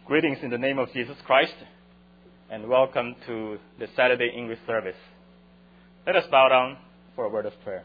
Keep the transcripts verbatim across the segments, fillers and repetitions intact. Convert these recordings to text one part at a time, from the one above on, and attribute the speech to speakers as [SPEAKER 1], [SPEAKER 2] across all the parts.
[SPEAKER 1] Greetings in the name of Jesus Christ, and welcome to the Saturday English service. Let us bow down for a word of prayer.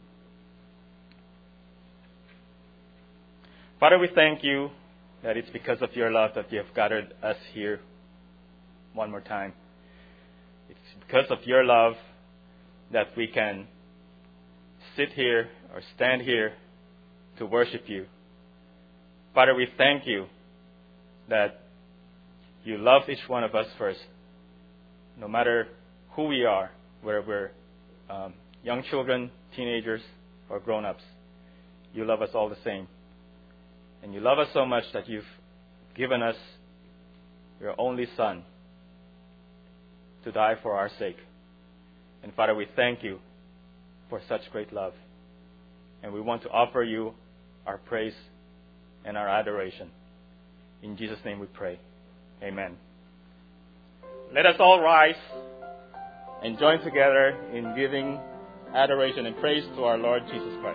[SPEAKER 1] Father, we thank you that it's because of your love that you have gathered us here one more time. It's because of your love that we can sit here or stand here to worship you. Father, we thank you that you love each one of us first, no matter who we are, whether we're um, young children, teenagers, or grown-ups. You love us all the same. And you love us so much that you've given us your only Son to die for our sake. And Father, we thank you for such great love. And we want to offer you our praise and our adoration. In Jesus' name we pray. Amen. Let us all rise and join together in giving adoration and praise to our Lord Jesus Christ.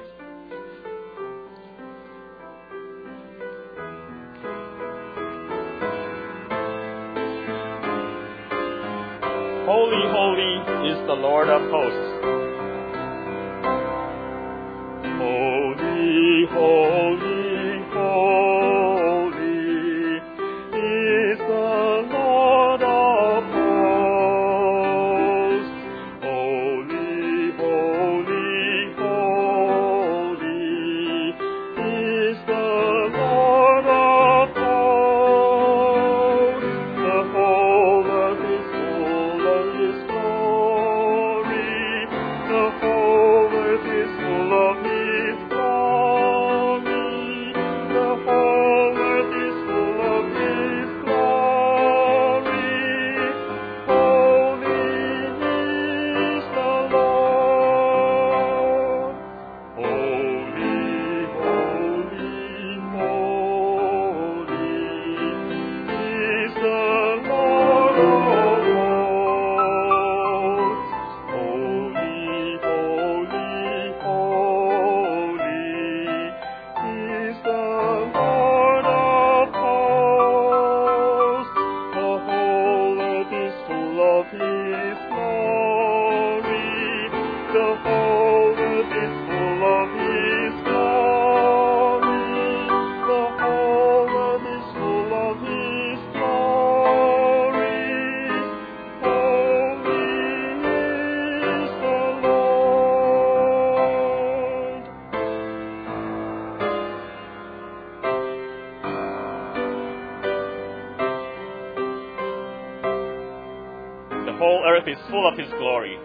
[SPEAKER 1] Holy, holy is the Lord of hosts. Holy, holy, holy is the Lord of hosts. Holy, holy, holy is the Lord of hosts. The whole earth is full of His glory. The whole earth is full of His glory. The whole earth is full of His glory. Holy is the Lord. Holy, holy, holy is the Lord of hosts. Holy, holy, holy is the Lord of hosts. The whole earth is full of His glory. The whole earth is full of His glory. The whole earth is full of His glory. Holy is the Lord. The whole earth is full of His glory.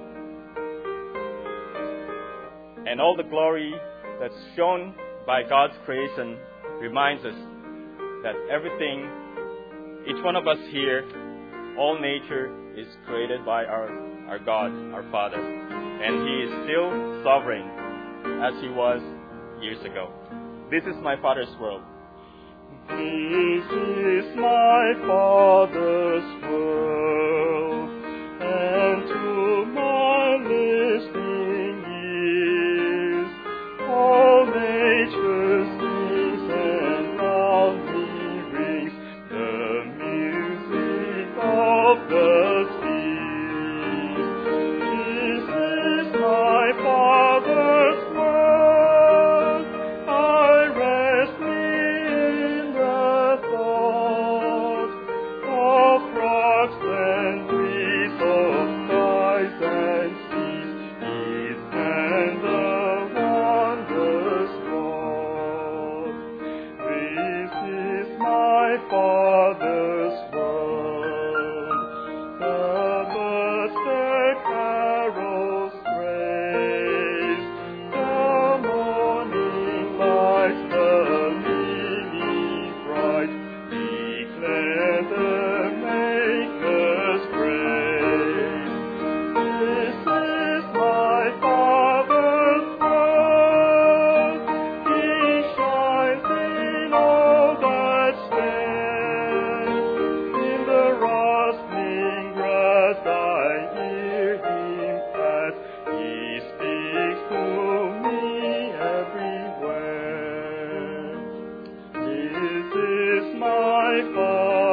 [SPEAKER 1] And all the glory that's shown by God's creation reminds us that everything, each one of us here, all nature is created by our, our God, our Father. And He is still sovereign as He was years ago. This is my Father's world. This is my Father's world, and to my listening ears, all nature sings and loudly rings the music of the seas. This is my Father's world. I rest me in the thought of rocks and trees, of skies and seas, His hand the wondrous wrought. This is my Father's world. The birds their carols praise, the morning lights, the lily bright, declare the Maker's praise. This is my Father's world. He shines in all that stand. In the rustling grass I hear Him pass. He speaks to me everywhere. This is my Father.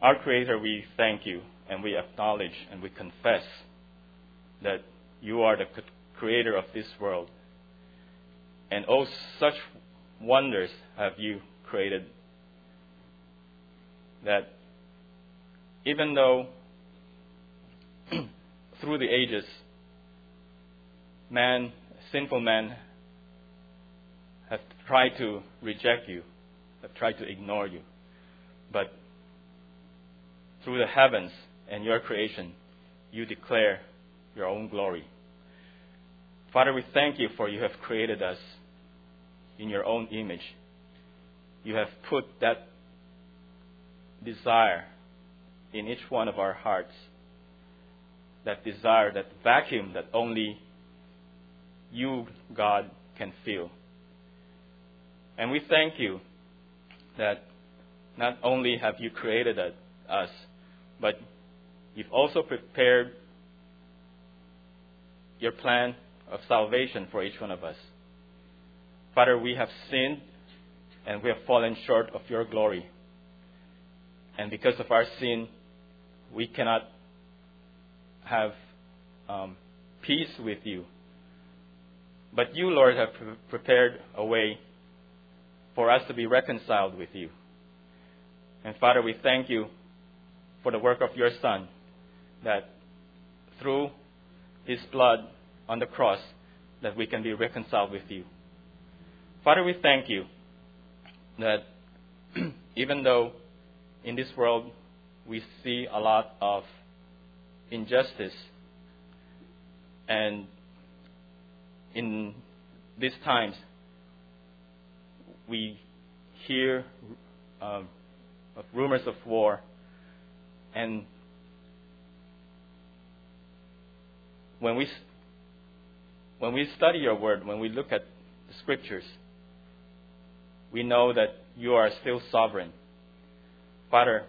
[SPEAKER 1] Our Creator, we thank you and we acknowledge and we confess that you are the creator of this world. And oh, such wonders have you created that even though through the ages, man, sinful man, have tried to reject you, have tried to ignore you, but through the heavens and your creation, you declare your own glory. Father, we thank you for you have created us in your own image. You have put that desire in each one of our hearts, that desire, that vacuum that only you, God, can fill. And we thank you that not only have you created us, but you've also prepared your plan of salvation for each one of us. Father, we have sinned and we have fallen short of your glory. And because of our sin, we cannot have um, peace with you. But you, Lord, have pre- prepared a way for us to be reconciled with you. And Father, we thank you for the work of your Son, that through his blood on the cross, that we can be reconciled with you. Father, we thank you that even though in this world we see a lot of injustice, and in these times we hear um, of rumors of war, and when we when we study your word, when we look at the scriptures, we know that you are still sovereign. Father,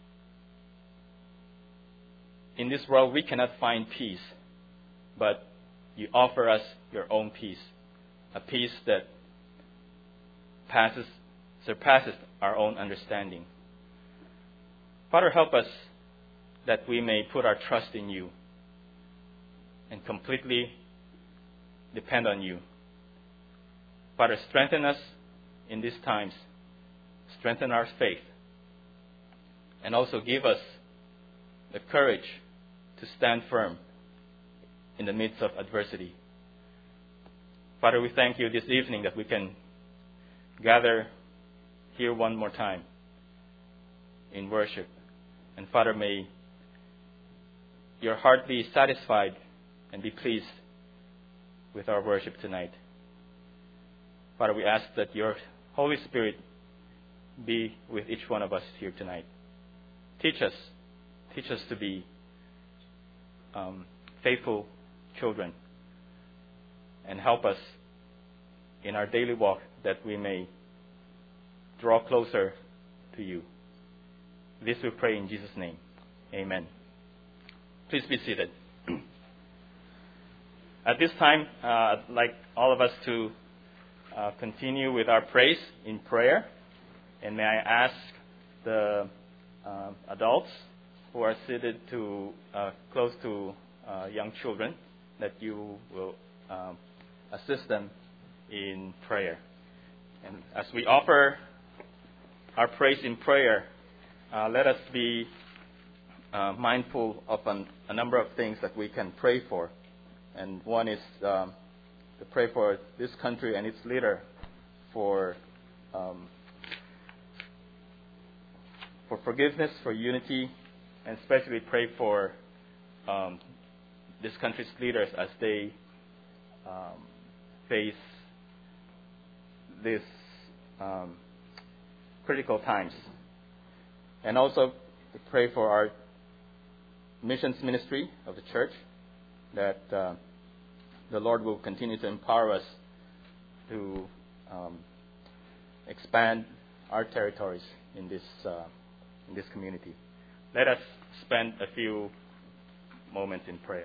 [SPEAKER 1] in this world we cannot find peace, but you offer us your own peace, a peace that passes, surpasses our own understanding. Father, help us that we may put our trust in you and completely depend on you. Father, strengthen us in these times. Strengthen our faith. And also give us the courage to stand firm in the midst of adversity. Father, we thank you this evening that we can gather here one more time in worship. And Father, may your heart be satisfied and be pleased with our worship tonight. Father, we ask that your Holy Spirit be with each one of us here tonight. Teach us. Teach us to be um, faithful children. And help us in our daily walk that we may draw closer to you. This we pray in Jesus' name. Amen. Please be seated. At this time, uh, I'd like all of us to uh, continue with our praise in prayer. And may I ask the uh, adults who are seated to uh, close to uh, young children that you will um, assist them in prayer. And as we offer our praise in prayer, uh, let us be uh, mindful of an, a number of things that we can pray for. And one is um, to pray for this country and its leader for um, for forgiveness, for unity, and especially pray for um, this country's leaders as they um, face this um, critical times. And also to pray for our missions ministry of the church, that uh, the Lord will continue to empower us to um, expand our territories in this uh, in this community. Let us spend a few moments in prayer.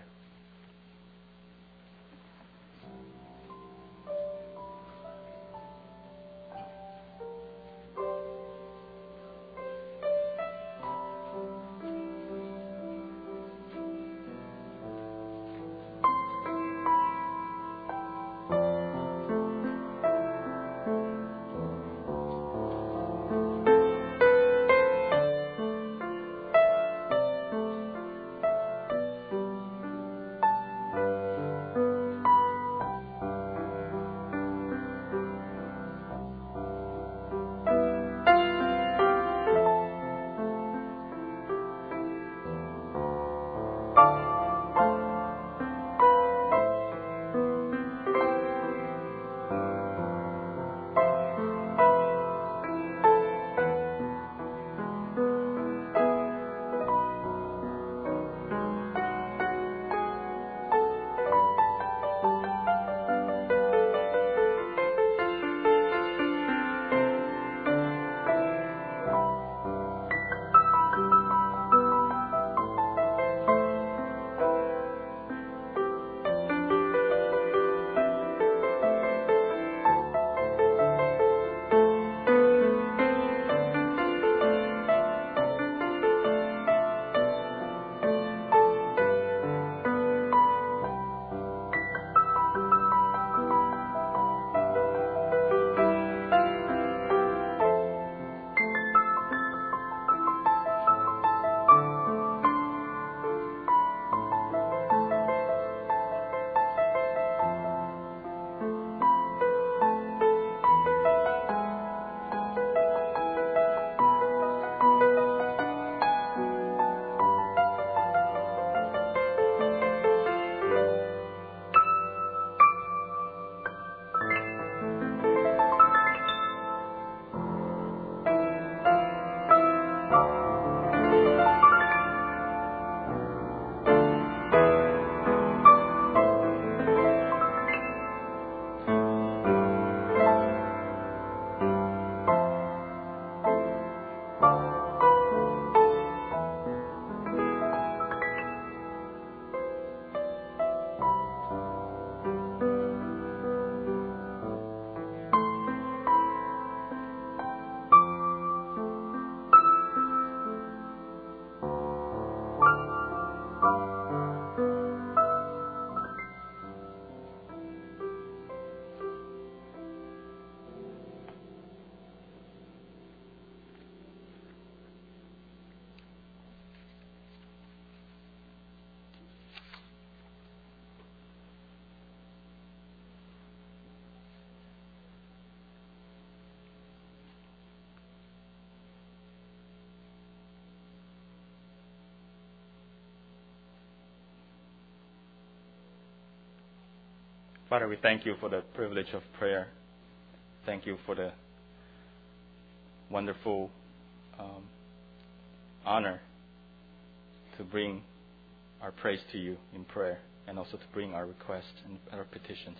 [SPEAKER 1] Father, we thank you for the privilege of prayer. Thank you for the wonderful um, honor to bring our praise to you in prayer and also to bring our requests and our petitions.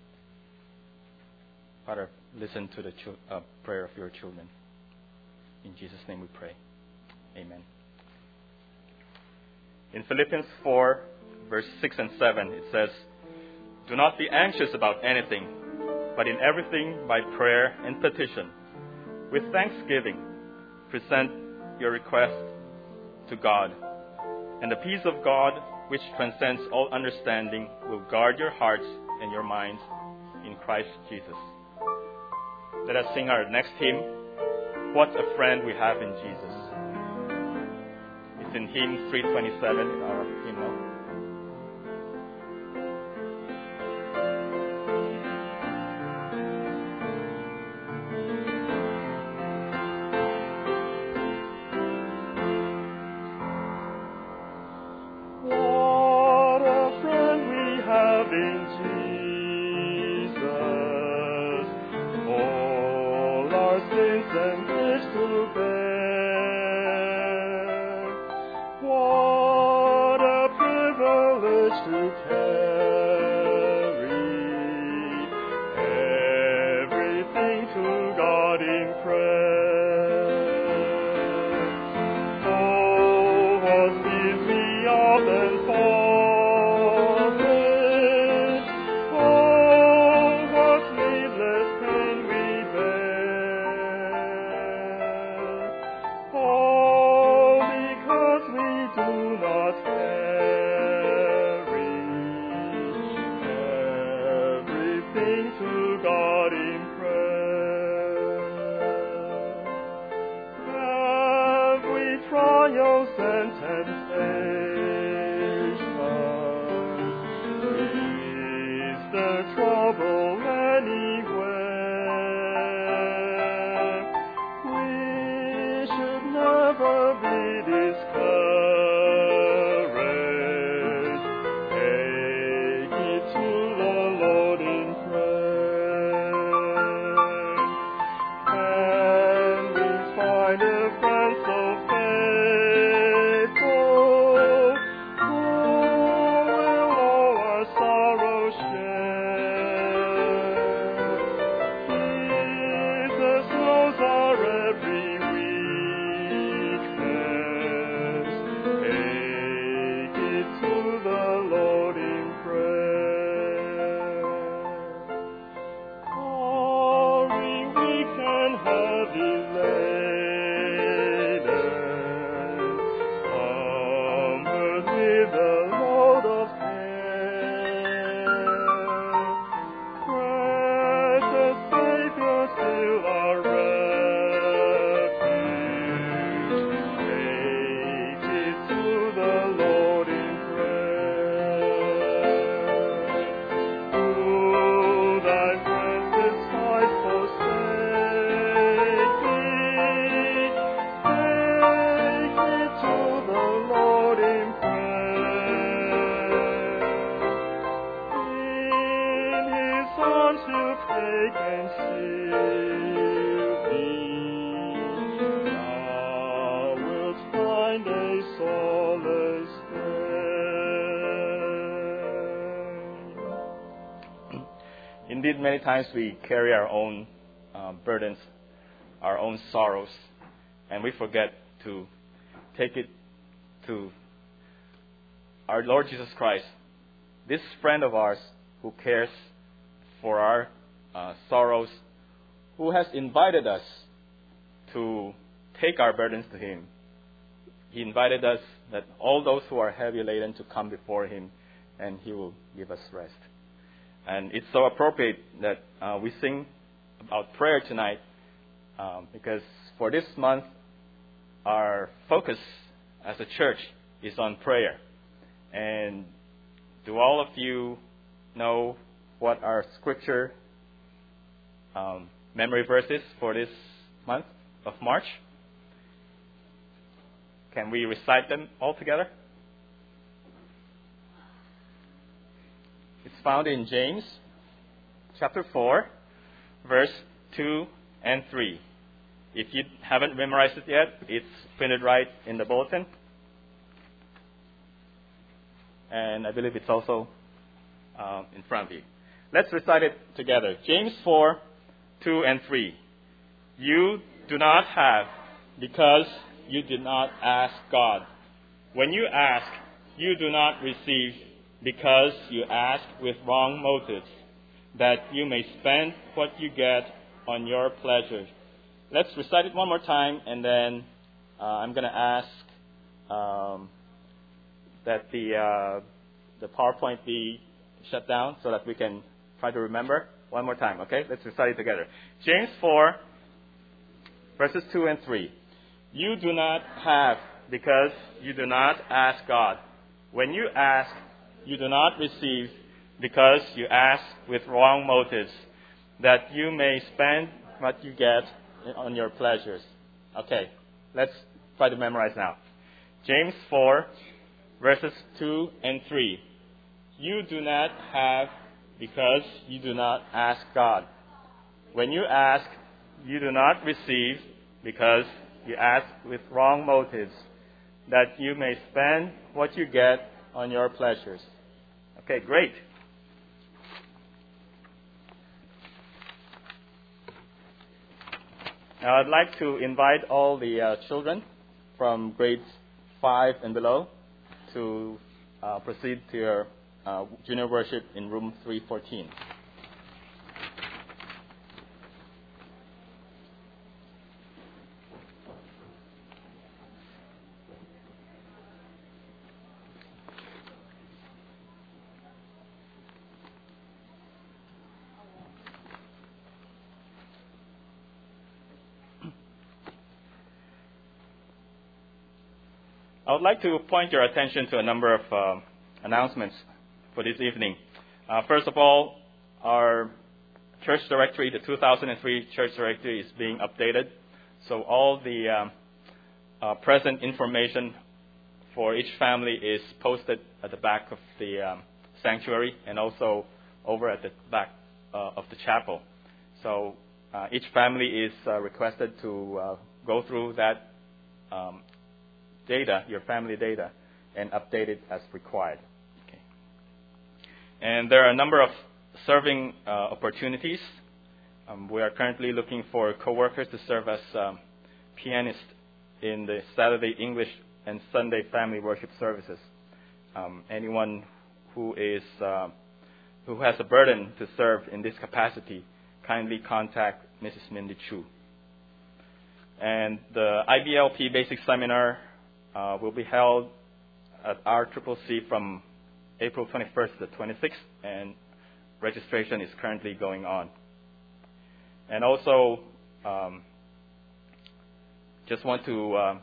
[SPEAKER 1] Father, listen to the chil- uh, prayer of your children. In Jesus' name we pray. Amen. In Philippians four, verse six and seven, it says, "Do not be anxious about anything, but in everything by prayer and petition, with thanksgiving, present your request to God. And the peace of God, which transcends all understanding, will guard your hearts and your minds in Christ Jesus." Let us sing our next hymn, "What a Friend We Have in Jesus." It's in hymn three twenty-seven in our hymnal. Indeed, many times we carry our own uh, burdens, our own sorrows, and we forget to take it to our Lord Jesus Christ, this friend of ours who cares for our uh, sorrows, who has invited us to take our burdens to Him. He invited us that all those who are heavy laden to come before Him, and He will give us rest. And it's so appropriate that uh, we sing about prayer tonight, um, because for this month, our focus as a church is on prayer. And do all of you know what our scripture um, memory verse is for this month of March? Can we recite them all together? It's found in James chapter four, verse two and three. If you haven't memorized it yet, it's printed right in the bulletin. And I believe it's also uh, in front of you. Let's recite it together. James four, two and three. You do not have because you did not ask God. When you ask, you do not receive because you ask with wrong motives, that you may spend what you get on your pleasures. Let's recite it one more time, and then uh, I'm going to ask um, that the uh, the PowerPoint be shut down so that we can try to remember. One more time, okay? Let's recite it together. James four, verses two and three. You do not have because you do not ask God. When you ask, you do not receive because you ask with wrong motives, that you may spend what you get on your pleasures. Okay, let's try to memorize now. James four, verses two and three. You do not have because you do not ask God. When you ask, you do not receive because you ask with wrong motives, that you may spend what you get on your pleasures. Okay, great. Now I'd like to invite all the uh, children from grades five and below to uh, proceed to your uh, junior worship in room three fourteen. I would like to point your attention to a number of uh, announcements for this evening. Uh, first of all, our church directory, the two thousand three church directory, is being updated. So all the um, uh, present information for each family is posted at the back of the um, sanctuary and also over at the back uh, of the chapel. So uh, each family is uh, requested to uh, go through that um, data, your family data, and update it as required. Okay. And there are a number of serving uh, opportunities. Um, we are currently looking for co-workers to serve as um, pianists in the Saturday English and Sunday family worship services. Um, anyone who is uh, who has a burden to serve in this capacity, kindly contact Missus Mindy Chu. And the I B L P Basic Seminar Uh, will be held at R C C C from April twenty-first to the twenty-sixth, and registration is currently going on. And also, um, just want to uh,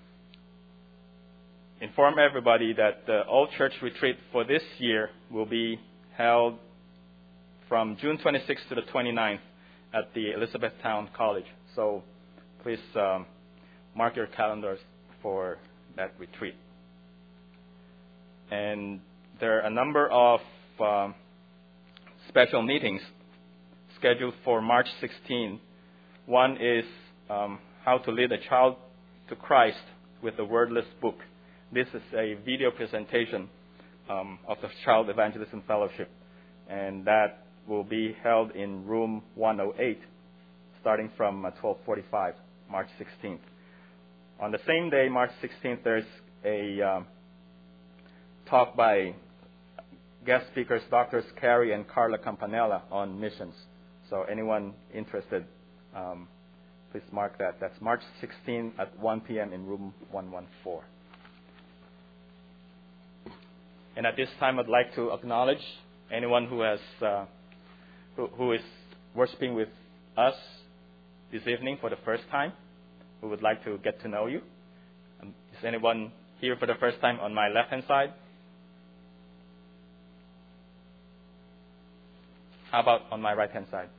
[SPEAKER 1] inform everybody that the all-church retreat for this year will be held from June twenty-sixth to the twenty-ninth at the Elizabethtown College. So please um, mark your calendars for that retreat. And there are a number of um, special meetings scheduled for March sixteenth. One is um, how to lead a child to Christ with the Wordless Book. This is a video presentation um, of the Child Evangelism Fellowship, and that will be held in room one oh eight starting from uh, twelve forty-five, March sixteenth. On the same day, March sixteenth, there's a um, talk by guest speakers, Doctors Carrie and Carla Campanella, on missions. So anyone interested, um, please mark that. That's March sixteenth at one p.m. in room one fourteen. And at this time, I'd like to acknowledge anyone who has uh, who, who is worshiping with us this evening for the first time, who would like to get to know you. Um, is anyone here for the first time on my left-hand side? How about on my right-hand side?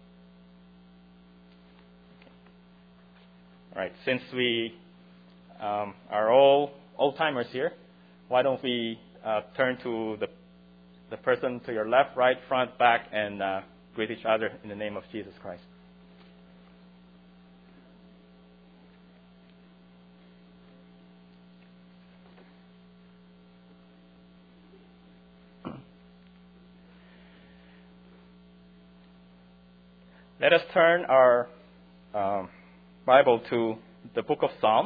[SPEAKER 1] All right. Since we um, are all old-timers here, why don't we uh, turn to the the person to your left, right, front, back, and uh, greet each other in the name of Jesus Christ. Let us turn our um, Bible to the book of Psalms,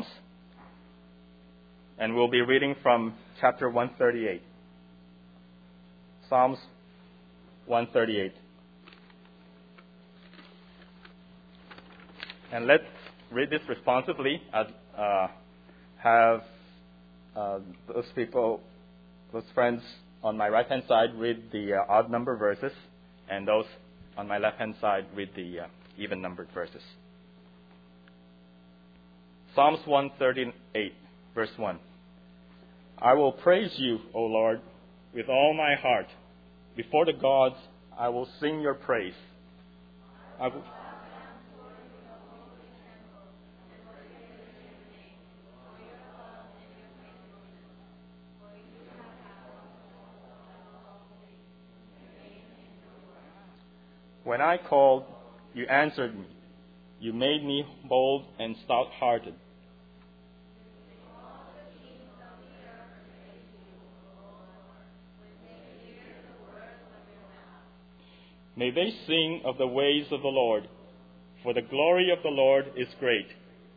[SPEAKER 1] and we'll be reading from chapter one thirty-eight. Psalms one thirty-eight. And let's read this responsibly. I'd uh, have uh, those people, those friends on my right-hand side read the uh, odd number verses, and those on my left-hand side, read the uh, even-numbered verses. Psalms one thirty-eight, verse one. I will praise you, O Lord, with all my heart. Before the gods, I will sing your praise. I will... When I called, you answered me. You made me bold and stout-hearted. May they sing of the ways of the Lord, for the glory of the Lord is great.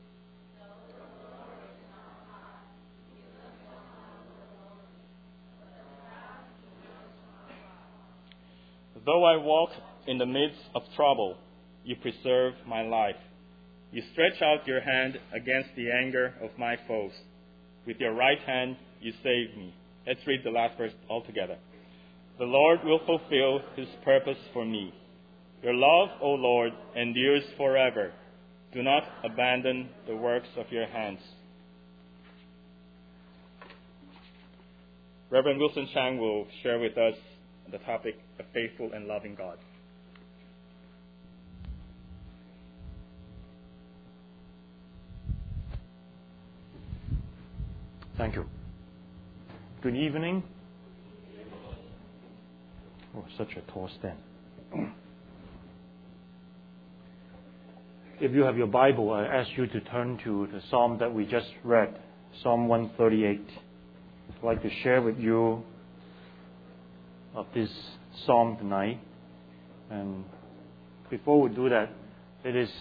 [SPEAKER 1] Though I walk in the midst of trouble, you preserve my life. You stretch out your hand against the anger of my foes. With your right hand, you save me. Let's read the last verse altogether. The Lord will fulfill his purpose for me. Your love, O Lord, endures forever. Do not abandon the works of your hands. Reverend Wilson Chang will share with us the topic, a faithful and loving God.
[SPEAKER 2] Thank you. Good evening. Oh, such a tall stand. If you have your Bible, I ask you to turn to the psalm that we just read, Psalm one thirty-eight. I'd like to share with you of this psalm tonight. And before we do that, it is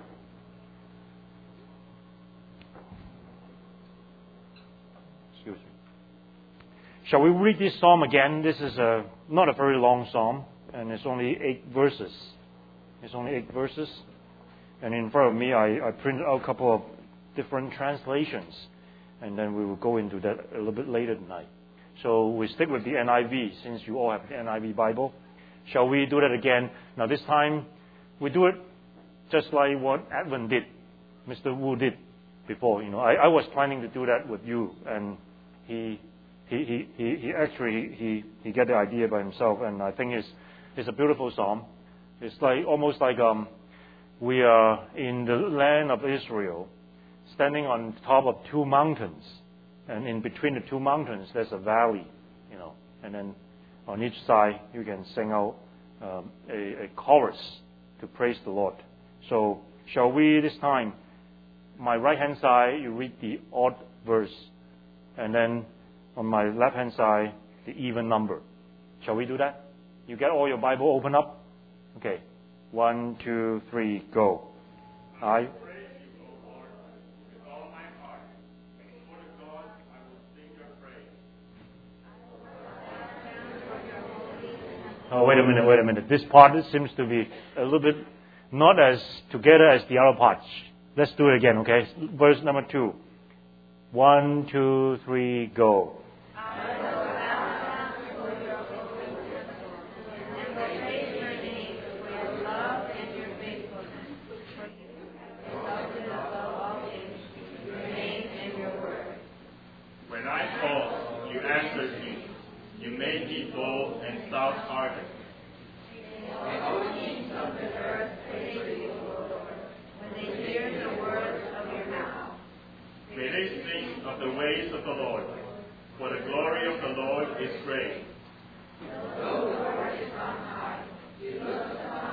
[SPEAKER 2] excuse me. Shall we read this psalm again? This is a not a very long psalm, and it's only eight verses. It's only eight verses. And in front of me, I, I printed out a couple of different translations, and then we will go into that a little bit later tonight. So we stick with the N I V, since you all have the N I V Bible. Shall we do that again? Now this time, we do it just like what Edwin did, Mister Wu did before. You know, I, I was planning to do that with you, and he he he he, he actually he he got the idea by himself, and I think it's it's a beautiful psalm. It's like almost like um we are in the land of Israel, standing on top of two mountains. And in between the two mountains, there's a valley, you know. And then on each side, you can sing out um, a, a chorus to praise the Lord. So, shall we this time, my right-hand side, you read the odd verse. And then on my left-hand side, the even number. Shall we do that? You get all your Bible open up? Okay. One, two, three, go. I... Oh, wait a minute, wait a minute. This part seems to be a little bit not as together as the other parts. Let's do it again, okay? Verse number two. One, two, three, go.
[SPEAKER 1] When I called, you answered me. You made me bold and stout-hearted.
[SPEAKER 3] The oceans of the earth praise you, O Lord, when they hear the words of your mouth.
[SPEAKER 1] May they sing of the ways of the Lord, for the glory of the Lord is great.
[SPEAKER 3] The Lord is on high. You look upon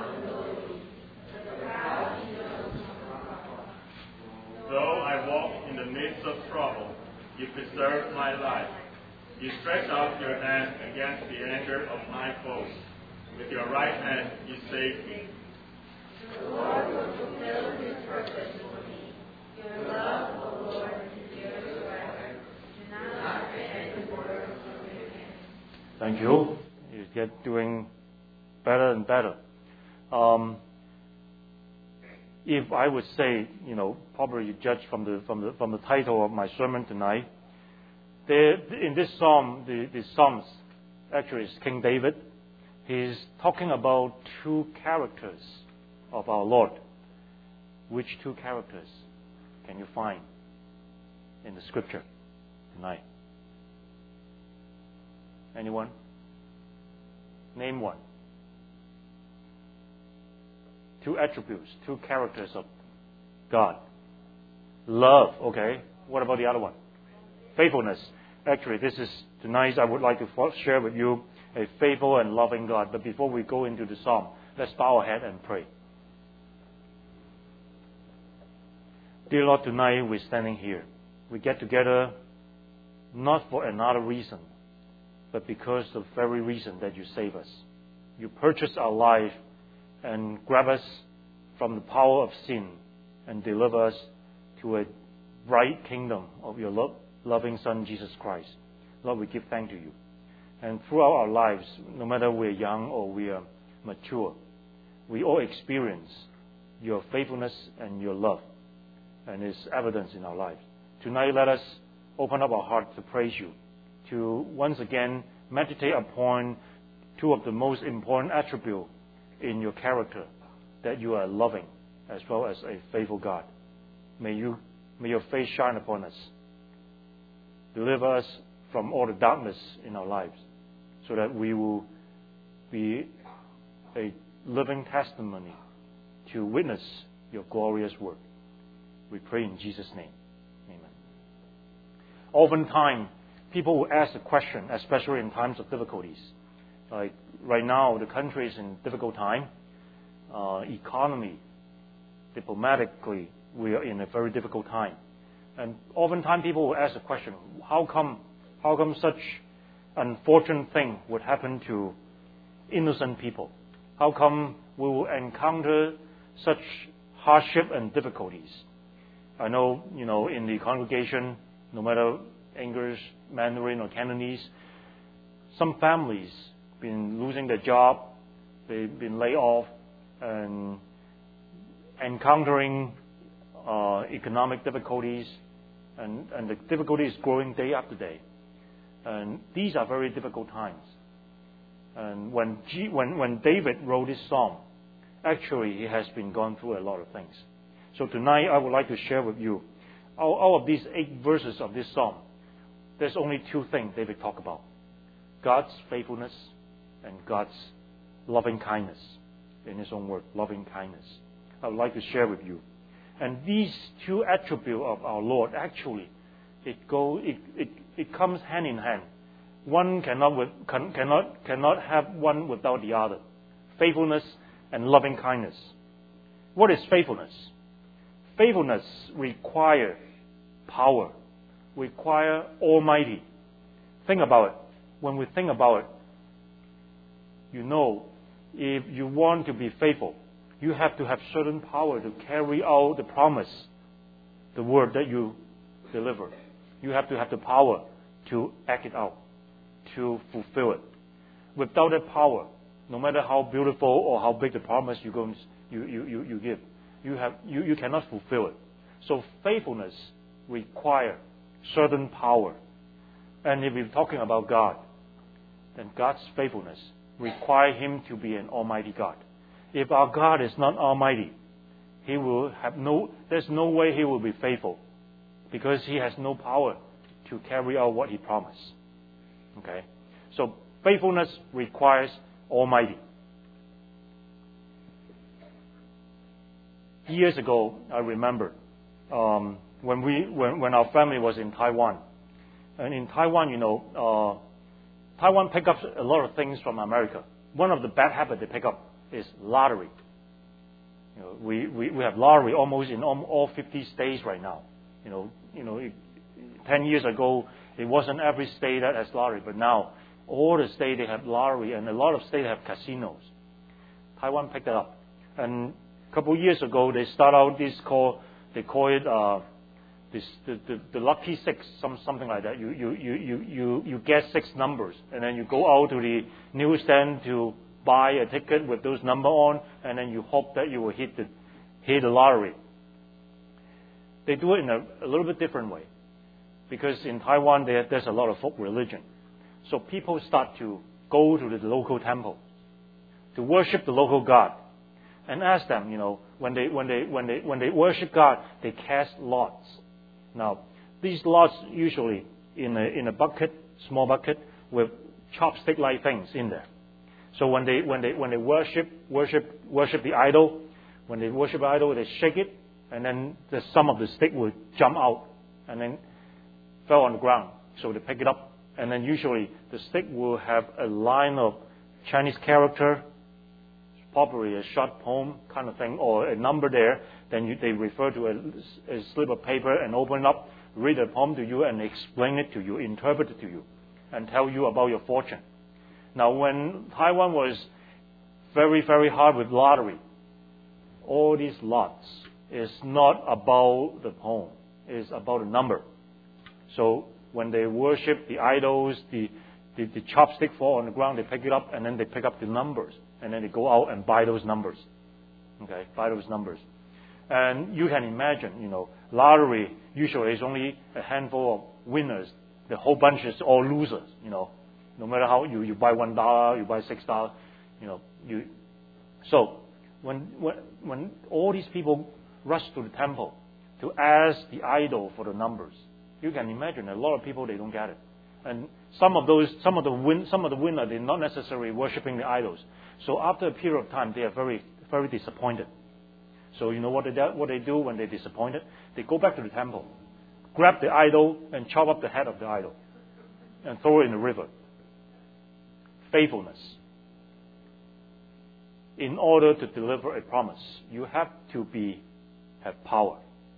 [SPEAKER 1] you preserve my life. You stretch out your hand against the anger of my foes. With your right hand you save me.
[SPEAKER 3] The Lord will fulfill his purpose for me. Your love, O Lord, endures forever. Do not forget the words of your hand.
[SPEAKER 2] Thank you. You get doing better and better. Um, if I would say, you know, probably you judge from the from the from the title of my sermon tonight. There, in this psalm, the, the Psalms actually is King David. He's talking about two characters of our Lord. Which two characters can you find in the Scripture tonight? Anyone? Name one. Two attributes, two characters of God. Love, okay. What about the other one? Faithfulness. Actually, this is tonight I would like to share with you a faithful and loving God. But before we go into the psalm, let's bow our head and pray. Dear Lord, tonight we're standing here. We get together not for another reason, but because of the very reason that you save us. You purchase our life and grab us from the power of sin and deliver us to a bright kingdom of your love. Loving Son, Jesus Christ. Lord, we give thanks to you. And throughout our lives, no matter we're young or we are mature, we all experience your faithfulness and your love. And it's evidence in our lives. Tonight, let us open up our heart to praise you, to once again meditate upon two of the most important attributes in your character, that you are loving as well as a faithful God. May you, may your face shine upon us. Deliver us from all the darkness in our lives so that we will be a living testimony to witness your glorious work. We pray in Jesus' name. Amen. Oftentimes, people will ask the question, especially in times of difficulties. Like right now, the country is in difficult time. Uh, economy, diplomatically, we are in a very difficult time. And oftentimes people will ask the question, how come, how come such unfortunate thing would happen to innocent people? How come we will encounter such hardship and difficulties? I know, you know, in the congregation, no matter English, Mandarin, or Cantonese, some families been losing their job, they've been laid off, and encountering uh, economic difficulties, and, and the difficulty is growing day after day. And these are very difficult times. And when, G, when, when David wrote this psalm, actually he has been gone through a lot of things. So tonight I would like to share with you, out, out of these eight verses of this psalm, there's only two things David talked about. God's faithfulness and God's loving kindness. In his own word, loving kindness. I would like to share with you. And these two attributes of our Lord, actually, it go, it, it, it comes hand in hand. One cannot, with, can, cannot, cannot have one without the other. Faithfulness and loving kindness. What is faithfulness? Faithfulness requires power, requires Almighty. Think about it. When we think about it, you know, if you want to be faithful, you have to have certain power to carry out the promise, the word that you deliver. You have to have the power to act it out, to fulfill it. Without that power, no matter how beautiful or how big the promise you go, you, you, you, you give, you, have, you, you cannot fulfill it. So faithfulness requires certain power. And if we're talking about God, then God's faithfulness requires Him to be an Almighty God. If our God is not Almighty, He will have no, there's no way He will be faithful, because He has no power to carry out what He promised. Okay? So faithfulness requires Almighty. Years ago, I remember um, when we when, when our family was in Taiwan, and in Taiwan, you know, uh, Taiwan pick up a lot of things from America. One of the bad habits they pick up is lottery. You know, we, we, we have lottery almost in all fifty states right now. You know, you know, ten years ago, it wasn't every state that has lottery, but now all the states they have lottery, and a lot of states have casinos. Taiwan picked it up, and a couple of years ago they start out this call. They call it uh, this the, the, the lucky six, some something like that. You you you you you you get six numbers, and then you go out to the newsstand to buy a ticket with those number on, and then you hope that you will hit the hit the lottery. They do it in a, a little bit different way, because in Taiwan there, there's a lot of folk religion. So people start to go to the local temple to worship the local god, and ask them, you know, when they when they when they when they worship God, they cast lots. Now, these lots usually in a in a bucket, small bucket with chopstick-like things in there. So when they when they when they worship worship worship the idol, when they worship the idol, they shake it, and then the some of the stick will jump out and then fell on the ground. So they pick it up, and then usually the stick will have a line of Chinese character, probably a short poem kind of thing, or a number there. Then you, they refer to a, a slip of paper and open it up, read a poem to you, and explain it to you, interpret it to you, and tell you about your fortune. Now, when Taiwan was very, very hard with lottery, all these lots is not about the poem, it's about the number. So when they worship the idols, the, the, the chopstick fall on the ground, they pick it up, and then they pick up the numbers. And then they go out and buy those numbers. Okay, buy those numbers. And you can imagine, you know, lottery usually is only a handful of winners. The whole bunch is all losers, you know. No matter how you, you buy one dollar, you buy six dollars, you know. You so when when when all these people rush to the temple to ask the idol for the numbers, you can imagine a lot of people they don't get it. And some of those, some of the win, some of the winners, they're not necessarily worshiping the idols. So after a period of time, they are very, very disappointed. So you know what they do, what they do when they're disappointed? They go back to the temple, grab the idol, and chop up the head of the idol, and throw it in the river. Faithfulness. In order to deliver a promise, you have to be have power.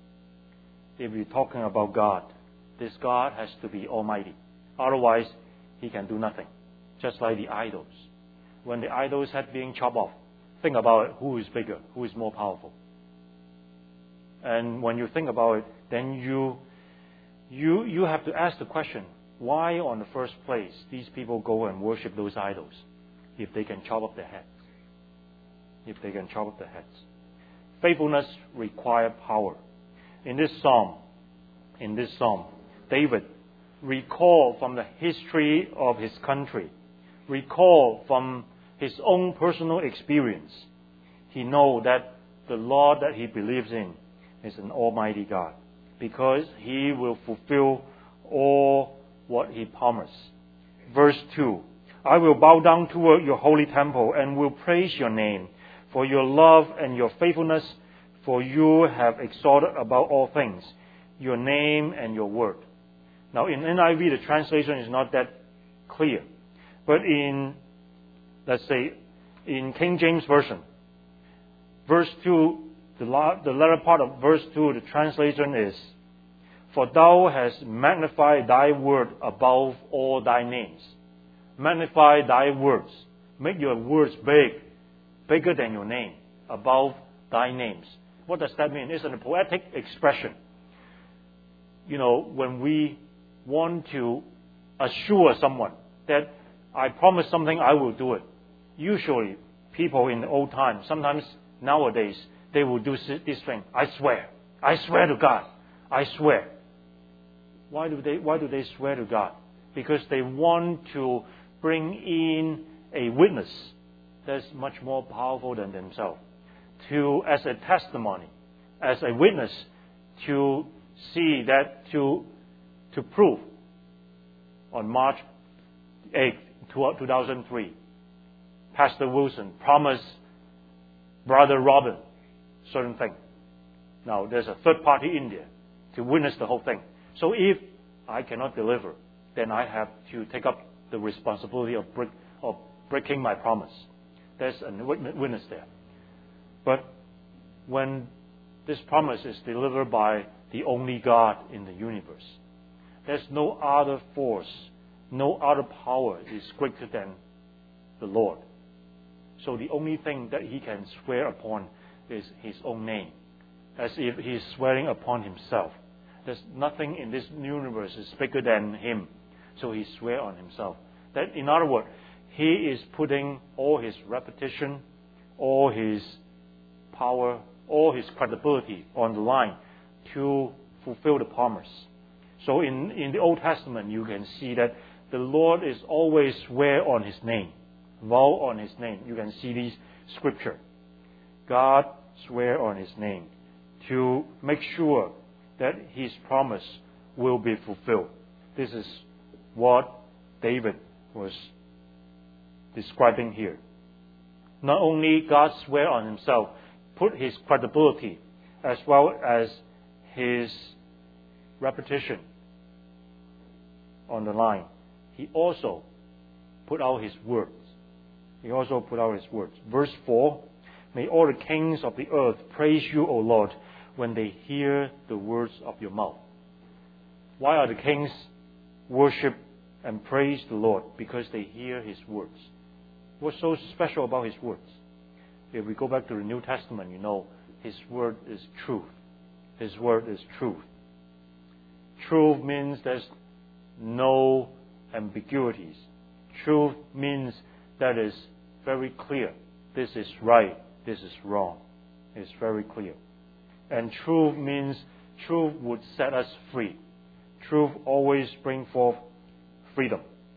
[SPEAKER 2] If you're talking about God, this God has to be almighty. Otherwise, he can do nothing. Just like the idols. When the idols had been chopped off, think about it, who is bigger, who is more powerful. And when you think about it, then you you you have to ask the question, why on the first place these people go and worship those idols if they can chop up their heads? If they can chop up their heads. Faithfulness requires power. In this psalm, in this psalm, David recall from the history of his country, recall from his own personal experience. He knows that the Lord that he believes in is an almighty God, because he will fulfill all what he promised. Verse two, I will bow down toward your holy temple and will praise your name for your love and your faithfulness, for you have exalted above all things your name and your word. Now, in N I V, the translation is not that clear. But in, let's say, in King James Version, verse two, the, la- the latter part of verse two, the translation is, for thou hast magnified thy word above all thy names. Magnify thy words. Make your words big, bigger than your name, above thy names. What does that mean? It's a poetic expression. You know, when we want to assure someone that I promise something, I will do it. Usually, people in the old times, sometimes nowadays, they will do this thing. I swear. I swear to God. I swear. Why do they, why do they swear to God? Because they want to bring in a witness that's much more powerful than themselves, to, as a testimony, as a witness, to see that, to to prove on March eighth, two thousand three, Pastor Wilson promised Brother Robin certain thing. Now, there's a third party in there to witness the whole thing. So if I cannot deliver, then I have to take up the responsibility of, break, of breaking my promise. There's a witness there. But when this promise is delivered by the only God in the universe, There's no other force, no other power is greater than the Lord. So the only thing that he can swear upon is his own name, as if he is swearing upon himself. There's nothing in this universe is bigger than him, so he swears on himself. That, in other words, he is putting all his reputation, all his power, all his credibility on the line to fulfill the promise. So in, in the Old Testament, you can see that the Lord is always swear on his name, vow on his name. You can see these scripture. God swear on his name to make sure that his promise will be fulfilled. This is what David was describing here. Not only God swear on himself, put his credibility as well as his reputation on the line, he also put out his words. He also put out his words. Verse four, may all the kings of the earth praise you, O Lord, when they hear the words of your mouth. Why are the kings worship and praise the Lord? Because they hear his words. What's so special about his words? If we go back to the New Testament, you know, his word is truth. His word is truth. Truth means there's no ambiguities. Truth means that is very clear. This is right. This is wrong. It's very clear. And truth means truth would set us free. Truth always brings forth freedom.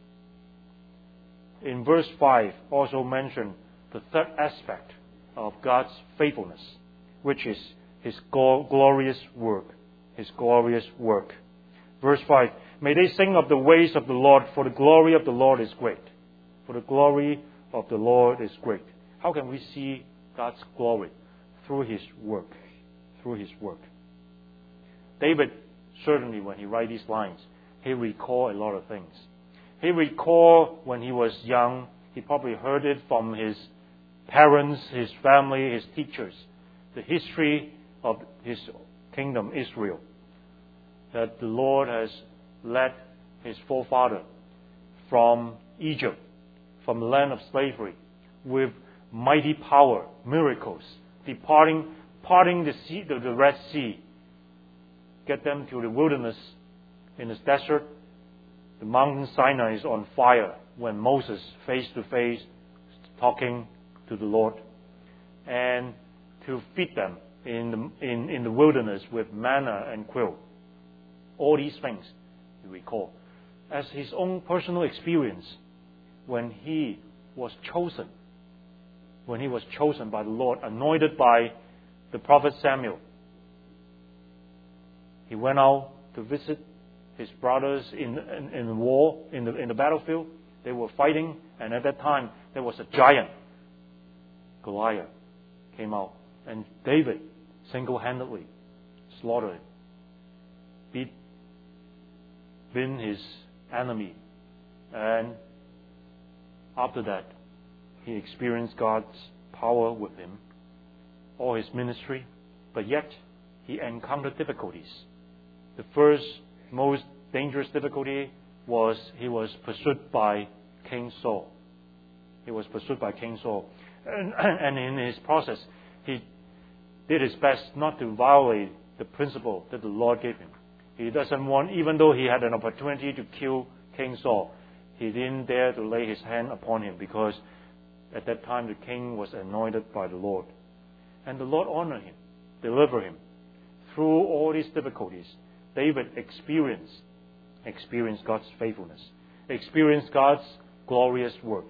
[SPEAKER 2] In verse five, also mentioned the third aspect of God's faithfulness, which is his glorious work. His glorious work. Verse five, may they sing of the ways of the Lord, for the glory of the Lord is great. For the glory of the Lord is great. How can we see God's glory? Through his work. Through his work. David, certainly when he writes these lines, he recalled a lot of things. He recalled when he was young, he probably heard it from his parents, his family, his teachers, the history of his kingdom, Israel, that the Lord has led his forefather from Egypt, from the land of slavery, with mighty power, miracles, departing, parting the sea, the, the Red Sea, get them to the wilderness in the desert. The mountain Sinai is on fire when Moses face to face talking to the Lord, and to feed them in the, in, in the wilderness with manna and quail. All these things you recall as his own personal experience when he was chosen, when he was chosen by the Lord, anointed by the prophet Samuel. He went out to visit his brothers in, in, in the war, in the, in the battlefield. They were fighting, and at that time there was a giant, Goliath, came out, and David single-handedly slaughtered him, beat, been his enemy, and after that he experienced God's power with him, all his ministry, but yet he encountered difficulties. The first most dangerous difficulty was he was pursued by King Saul. He was pursued by King Saul. And, and in his process, he did his best not to violate the principle that the Lord gave him. He doesn't want, even though he had an opportunity to kill King Saul, he didn't dare to lay his hand upon him, because at that time the king was anointed by the Lord. And the Lord honored him, delivered him. Through all these difficulties, David experienced, experienced God's faithfulness, experienced God's glorious work.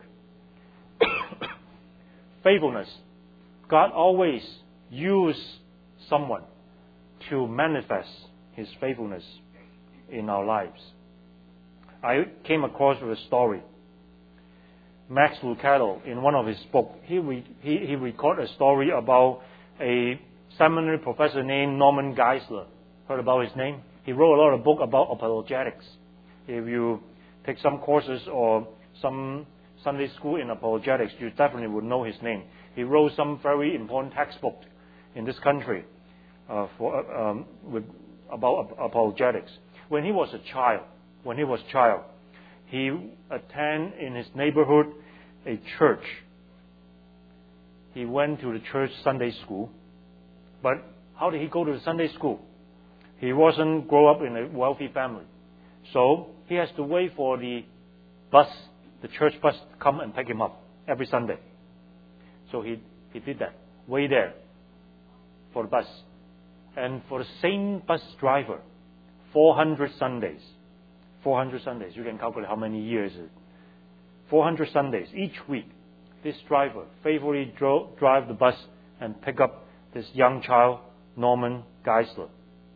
[SPEAKER 2] Faithfulness. God always uses someone to manifest his faithfulness in our lives. I came across with a story. Max Lucado, in one of his books, he, re, he, he recorded a story about a seminary professor named Norman Geisler. Heard about his name? He wrote a lot of books about apologetics. If you take some courses or some Sunday school in apologetics, you definitely would know his name. He wrote some very important textbook in this country uh, for, um, with, about apologetics. When he was a child, when he was a child, he attended in his neighborhood a church. He went to the church Sunday school. But how did he go to the Sunday school? He wasn't grow up in a wealthy family. So he has to wait for the bus, the church bus, to come and pick him up every Sunday. So he, he did that. Wait there for the bus. And for the same bus driver, four hundred Sundays. four hundred Sundays. You can calculate how many years it is. four hundred Sundays. Each week, this driver faithfully drove, drive the bus and pick up this young child, Norman Geisler.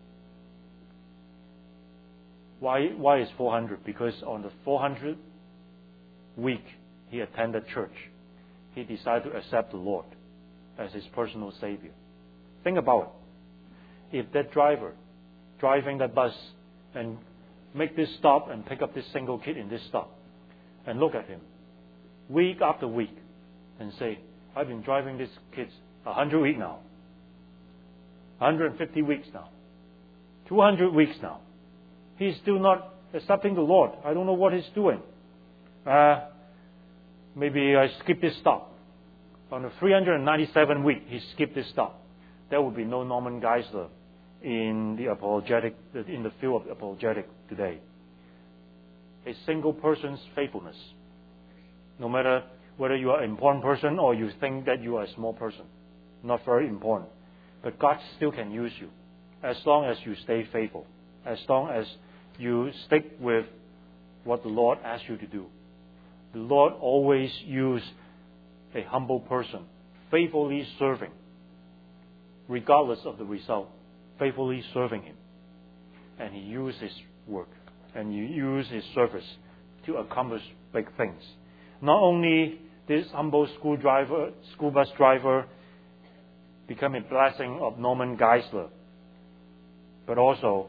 [SPEAKER 2] Why, why is four hundred? Because on the four hundredth week, he attended church. He decided to accept the Lord as his personal Savior. Think about it. If that driver driving that bus and make this stop and pick up this single kid in this stop and look at him week after week and say, I've been driving these kids one hundred weeks now, one hundred fifty weeks now, two hundred weeks now. He's still not accepting the Lord. I don't know what he's doing. Uh, maybe I skip this stop. On the three hundred ninety-seventh week, he skipped this stop. There will be no Norman Geisler in the apologetic, in the field of apologetic today. A single person's faithfulness, no matter whether you are an important person or you think that you are a small person, not very important. But God still can use you as long as you stay faithful, as long as you stick with what the Lord asks you to do. The Lord always uses a humble person, faithfully serving, regardless of the result, faithfully serving Him. And He uses His work and you use His service to accomplish big things. Not only this humble school driver, school bus driver become a blessing of Norman Geisler, but also,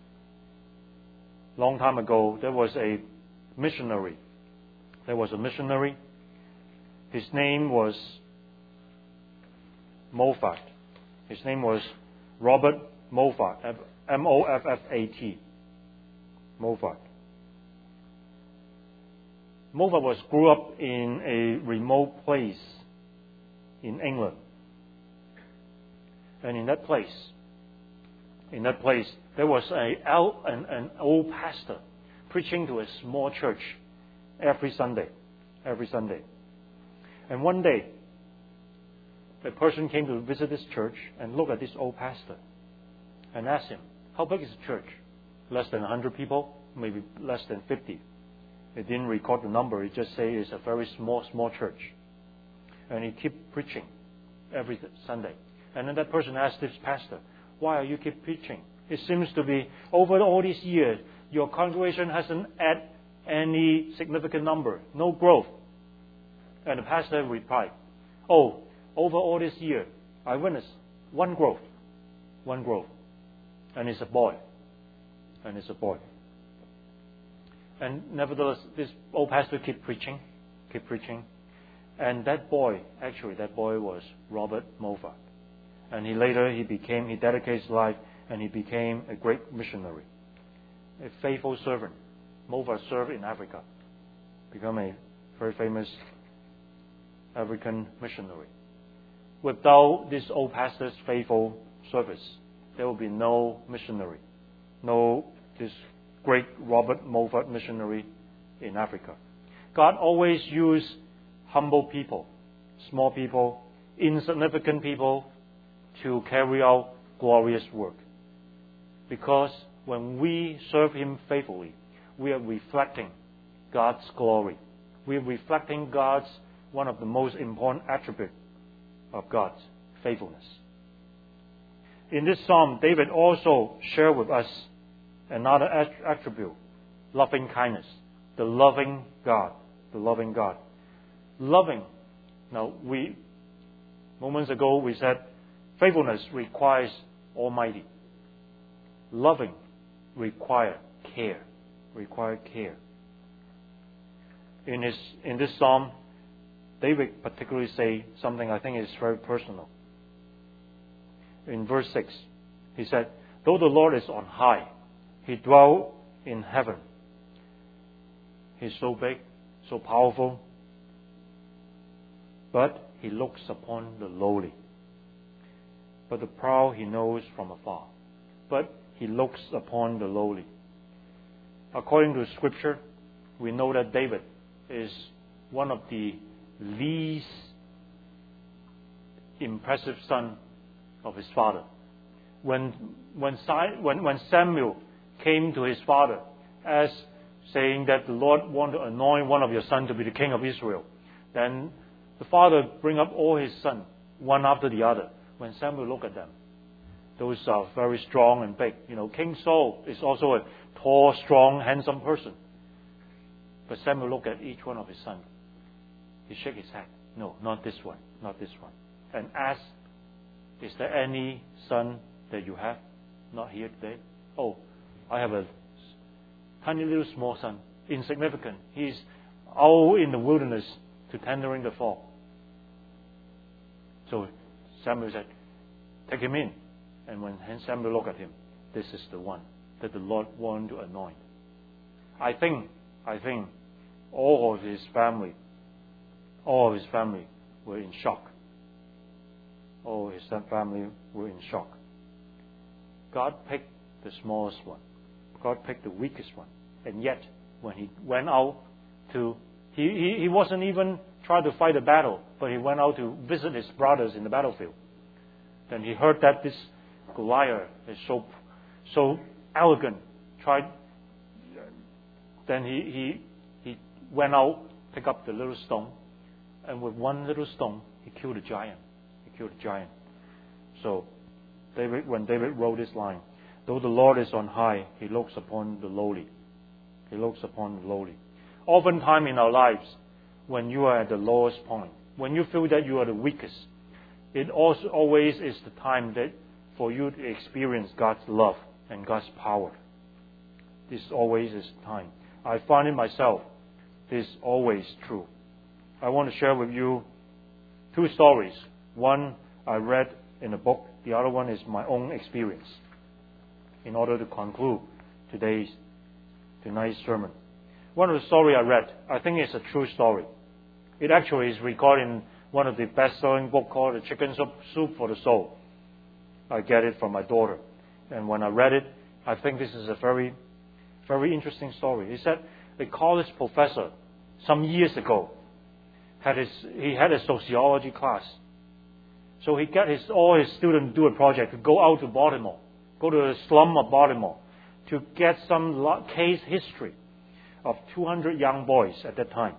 [SPEAKER 2] long time ago, there was a missionary. There was a missionary. His name was Moffat. His name was Robert Moffat, M O F F A T. Moffat. Moffat was grew up in a remote place in England. And in that place, in that place, there was a, an, an old pastor preaching to a small church every Sunday, every Sunday. And one day, a person came to visit this church and look at this old pastor and asked him, how big is the church? Less than one hundred people? Maybe less than fifty. It didn't record the number. It just say it's a very small, small church. And he kept preaching every Sunday. And then that person asked this pastor, why are you keep preaching? It seems to be, over all these years, your congregation hasn't added any significant number, no growth. And the pastor replied, oh, over all this year, I witnessed one growth, one growth. And it's a boy. And it's a boy. And nevertheless, this old pastor kept preaching, kept preaching. And that boy, actually, that boy was Robert Moffat. And he later, he became, he dedicated his life and he became a great missionary, a faithful servant. Moffat served in Africa, become a very famous African missionary. Without this old pastor's faithful service, there will be no missionary, no this great Robert Moffat missionary in Africa. God always used humble people, small people, insignificant people to carry out glorious work. Because when we serve Him faithfully, we are reflecting God's glory. We are reflecting God's, one of the most important attributes of God's faithfulness. In this psalm, David also shared with us another attribute, loving kindness, the loving God, the loving God. Loving. Now, we, moments ago, we said faithfulness requires Almighty. Loving requires care, require care. In his, in this psalm, David particularly say something I think is very personal. In verse six, he said, though the Lord is on high, He dwells in heaven. He's so big, so powerful, but he looks upon the lowly. But the proud he knows from afar. But he looks upon the lowly. According to Scripture, we know that David is one of the least impressive son of his father. When, when, when, when Samuel came to his father as saying that the Lord wanted to anoint one of your sons to be the king of Israel, then the father bring up all his sons, one after the other. When Samuel looked at them, those are very strong and big. You know, King Saul is also a tall, strong, handsome person. But Samuel looked at each one of his sons. He shook his head. No, not this one, not this one. And asked, is there any son that you have not here today? Oh, I have a tiny little small son, insignificant. He's out in the wilderness to tendering the flock. So Samuel said, take him in. And when Samuel looked at him, this is the one that the Lord wanted to anoint. I think, I think all of his family, all of his family were in shock. All his family were in shock. God picked the smallest one. God picked the weakest one. And yet, when he went out to, he, he, he wasn't even trying to fight a battle, but he went out to visit his brothers in the battlefield. Then he heard that this Goliath is so, so elegant. Tried. Then he, he, he went out, picked up the little stone, and with one little stone, he killed a giant. He killed a giant. So, David, when David wrote this line, though the Lord is on high, he looks upon the lowly. He looks upon the lowly. Oftentimes in our lives, when you are at the lowest point, when you feel that you are the weakest, it also always is the time that for you to experience God's love and God's power. This always is the time. I find it myself. This is always true. I want to share with you two stories. One I read in a book. The other one is my own experience. In order to conclude today's tonight's sermon. One of the stories I read, I think it's a true story. It actually is recorded in one of the best-selling books called The Chicken Soup, Soup for the Soul. I get it from my daughter. And when I read it, I think this is a very, very interesting story. He said a college professor some years ago had his, he had a sociology class. So he got his, all his students to do a project to go out to Baltimore, go to the slum of Baltimore, to get some case history of two hundred young boys at that time.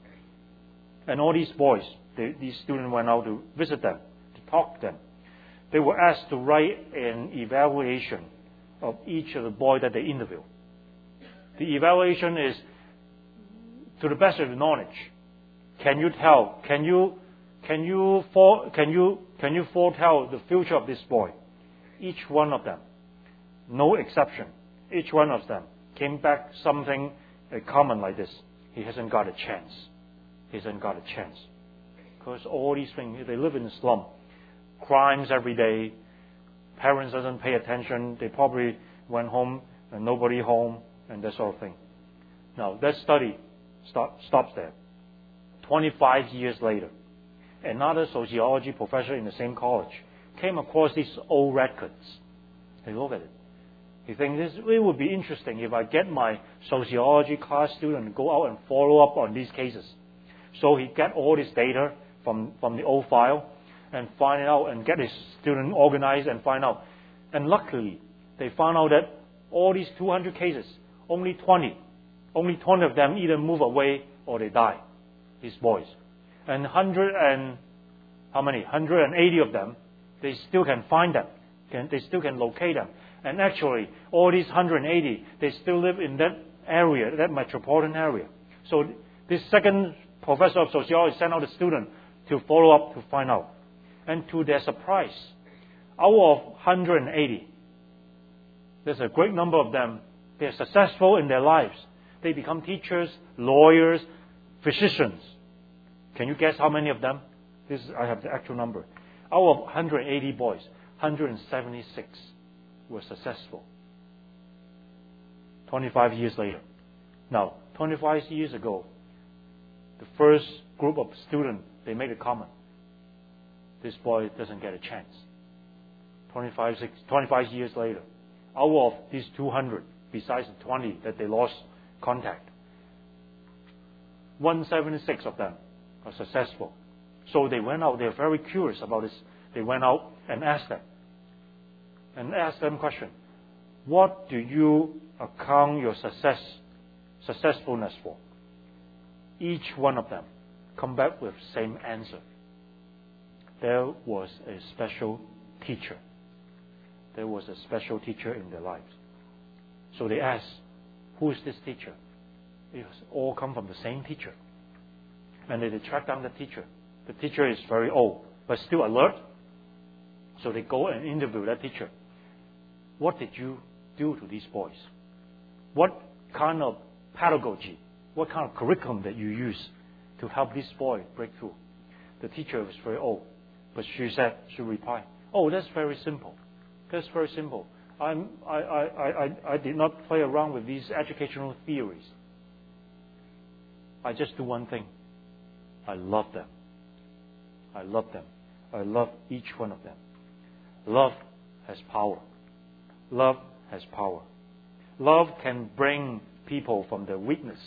[SPEAKER 2] And all these boys, they, these students went out to visit them, to talk to them. They were asked to write an evaluation of each of the boys that they interviewed. The evaluation is to the best of your knowledge. Can you tell? Can you can you for, can you can you foretell the future of this boy? Each one of them, no exception. Each one of them came back something uh, common like this. He hasn't got a chance. He hasn't got a chance. Because all these things, they live in the slum. Crimes every day. Parents doesn't pay attention. They probably went home and nobody home and that sort of thing. Now, that study stop, stops there. twenty-five years later, another sociology professor in the same college came across these old records. He looked at it. He thinks this, it would be interesting if I get my sociology class student to go out and follow up on these cases. So he get all this data from, from the old file and find out and get his student organized and find out. And luckily, they found out that all these two hundred cases, only twenty, only twenty of them either move away or they die, these boys. And one hundred and, how many? one hundred eighty of them, they still can find them. Can, they still can locate them. And actually, all these one hundred eighty, they still live in that area, that metropolitan area. So this second professor of sociology sent out a student to follow up to find out. And to their surprise, out of one hundred eighty, there's a great number of them, they're successful in their lives. They become teachers, lawyers, physicians. Can you guess how many of them? This is, I have the actual number. Out of one hundred eighty boys, one hundred seventy-six were successful. twenty-five years later. Now, twenty-five years ago, the first group of students, they made a comment. This boy doesn't get a chance. twenty-five, six, twenty-five years later, out of these two hundred, besides the twenty that they lost contact, one hundred seventy-six of them are successful. So they went out, they're very curious about this. They went out and asked them, and asked them question, what do you account your success, successfulness for? Each one of them come back with the same answer. There was a special teacher. There was a special teacher in their lives. So they asked, who is this teacher? It was all come from the same teacher. And they, they track down the teacher. The teacher is very old, but still alert. So they go and interview that teacher. What did you do to these boys? What kind of pedagogy, what kind of curriculum that you use to help this boy break through? The teacher was very old, but she said, she replied, oh, that's very simple. That's very simple. I'm, I, I, I, I did not play around with these educational theories. I just do one thing. I love them. I love them. I love each one of them. Love has power. Love has power. Love can bring people from their weakness.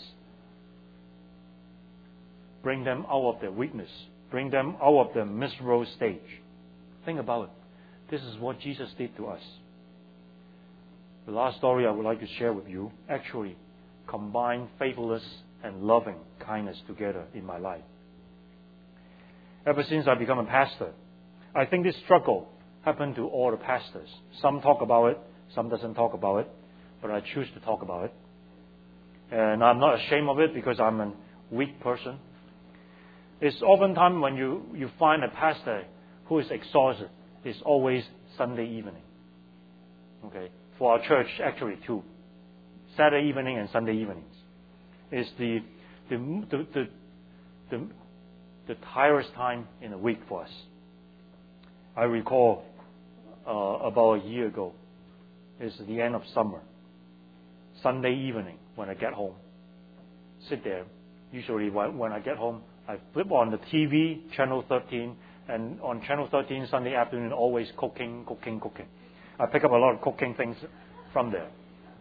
[SPEAKER 2] Bring them out of their weakness. Bring them out of their miserable stage. Think about it. This is what Jesus did to us. The last story I would like to share with you actually combined faithfulness and loving kindness together in my life. Ever since I become a pastor, I think this struggle happened to all the pastors. Some talk about it, some doesn't talk about it, but I choose to talk about it. And I'm not ashamed of it because I'm a weak person. It's oftentimes when you, you find a pastor who is exhausted, it's always Sunday evening. Okay, for our church actually too. Saturday evening and Sunday evenings. It's the the the the, the, the tireless time in a week for us. I recall uh, about a year ago, it's the end of summer. Sunday evening when I get home, sit there. Usually when, when I get home, I flip on the T V, channel thirteen, and on channel thirteen Sunday afternoon, always cooking, cooking, cooking. I pick up a lot of cooking things from there.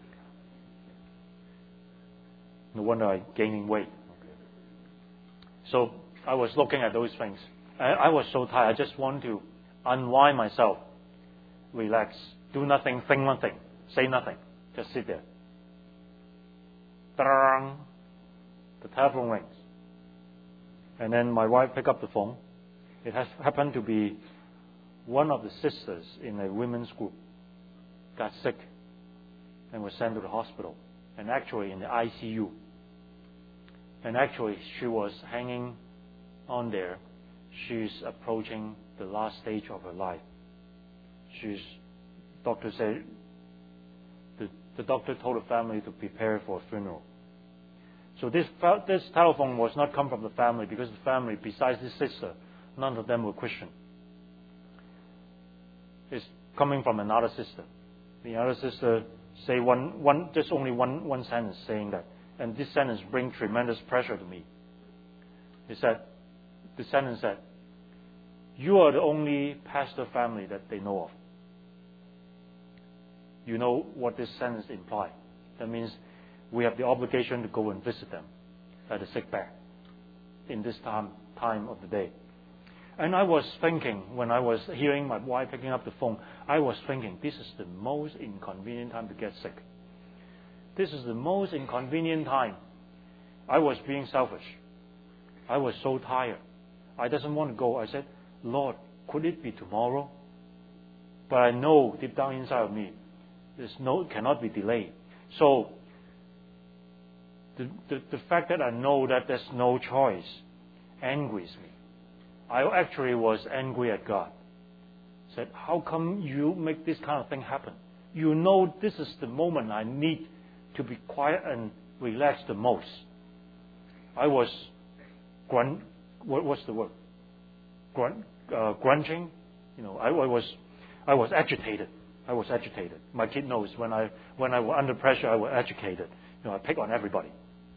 [SPEAKER 2] No wonder I'm gaining weight. So I was looking at those things. I, I was so tired. I just want to unwind myself, relax, do nothing, think nothing, say nothing, just sit there. Ta-da! The telephone rings. And then my wife picked up the phone. It has happened to be one of the sisters in a women's group got sick and was sent to the hospital, and actually in the I C U. And actually she was hanging on there. She's approaching the last stage of her life. She's, doctor said, the, the doctor told the family to prepare for a funeral. So this this telephone was not come from the family, because the family, besides this sister, none of them were Christian. It's coming from another sister. The other sister say one one just only one one sentence saying that, and this sentence brings tremendous pressure to me. He said, the sentence said, "You are the only pastor family that they know of." You know what this sentence implies? That means we have the obligation to go and visit them at the sick bed in this time time of the day. And I was thinking, when I was hearing my wife picking up the phone, I was thinking, this is the most inconvenient time to get sick. This is the most inconvenient time. I was being selfish. I was so tired. I doesn't want to go. I said, Lord, could it be tomorrow? But I know deep down inside of me, there's no, it cannot be delayed. So, the, the, the fact that I know that there's no choice angers me. I actually was angry at God. Said, how come you make this kind of thing happen? You know this is the moment I need to be quiet and relax the most. I was grunt, what, what's the word? Grunt, uh, grunting. You know, I, I was, I was agitated. I was agitated. My kid knows when I when I was under pressure, I was agitated. You know, I pick on everybody.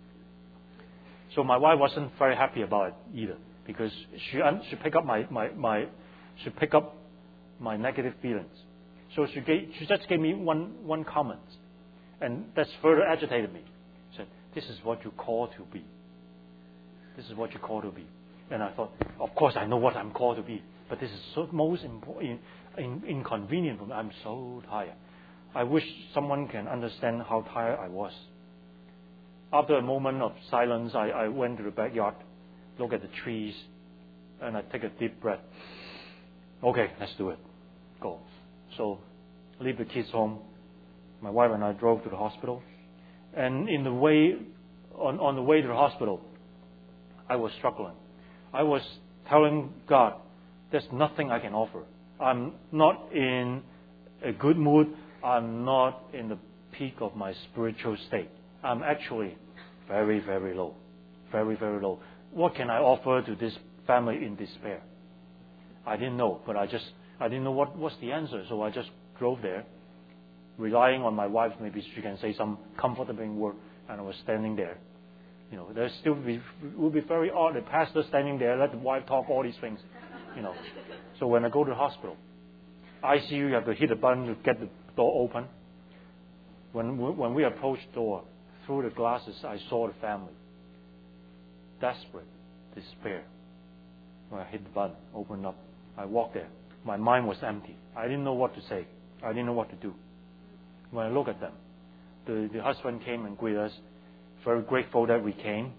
[SPEAKER 2] So my wife wasn't very happy about it either, because she she picked up my my, my she picked up my negative feelings. So she gave she just gave me one one comment, and that's further agitated me. She said, "This is what you call to be. This is what you call to be." And I thought, of course I know what I'm called to be, but this is so most important, in, inconvenient for me. I'm so tired. I wish someone can understand how tired I was. After a moment of silence, I, I went to the backyard, look at the trees, and I take a deep breath. Okay, let's do it. Go. So, leave the kids home. My wife and I drove to the hospital. And in the way, on, on the way to the hospital, I was struggling. I was telling God, there's nothing I can offer. I'm not in a good mood. I'm not in the peak of my spiritual state. I'm actually very, very low. Very, very low. What can I offer to this family in despair? I didn't know, but I just, I didn't know what was the answer. So I just drove there, relying on my wife. Maybe she can say some comforting word. And I was standing there. You know, there still be, it would be very odd. The pastor standing there, let the wife talk all these things. You know. So when I go to the hospital, I C U, you have to hit a button to get the door open. When we, when we approached the door, through the glasses, I saw the family. Desperate, despair. When I hit the button, opened up, I walked there. My mind was empty. I didn't know what to say. I didn't know what to do. When I look at them, the, the husband came and greeted us, very grateful that we came.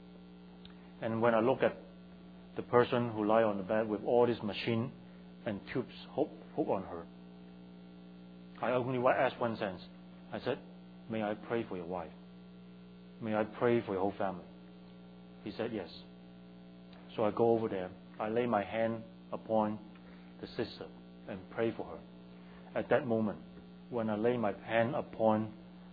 [SPEAKER 2] And when I look at the person who lay on the bed with all this machine and tubes hooked hook on her, I only asked one sentence. I said, "May I pray for your wife? May I pray for your whole family?" He said, "Yes." So I go over there. I lay my hand upon the sister and pray for her. At that moment, when I lay my hand upon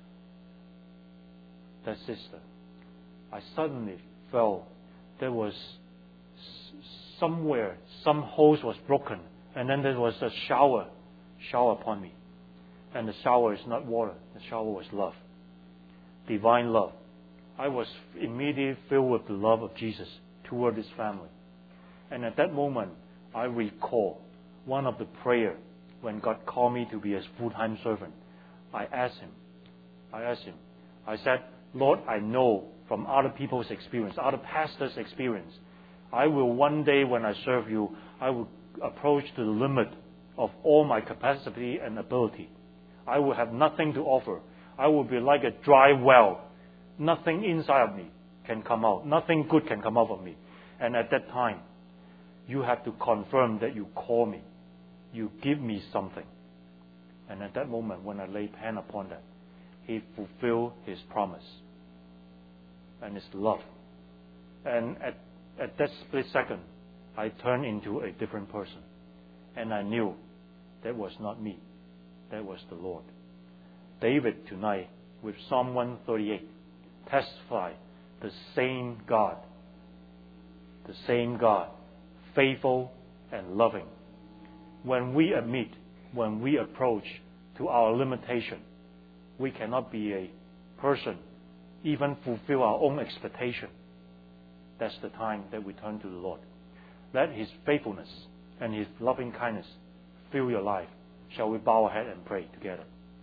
[SPEAKER 2] that sister, I suddenly felt there was somewhere, some hose was broken, and then there was a shower, shower upon me. And the shower is not water, the shower was love, divine love. I was immediately filled with the love of Jesus toward this family. And at that moment, I recall one of the prayer when God called me to be a full-time servant. I asked Him, I asked Him, I said, "Lord, I know from other people's experience, other pastors' experience, I will one day when I serve you, I will approach to the limit of all my capacity and ability. I will have nothing to offer. I will be like a dry well. Nothing inside of me can come out. Nothing good can come out of me. And at that time, you have to confirm that you call me. You give me something." And at that moment, when I laid hand upon that, He fulfilled His promise and His love. And at, at that split second, I turned into a different person. And I knew that was not me. That was the Lord. David tonight, with Psalm one thirty-eight, testify the same God, the same God, faithful and loving. When we admit, when we approach to our limitation, we cannot be a person, even fulfill our own expectation. That's the time that we turn to the Lord. Let His faithfulness and His loving kindness fill your life. Shall we bow our head and pray together?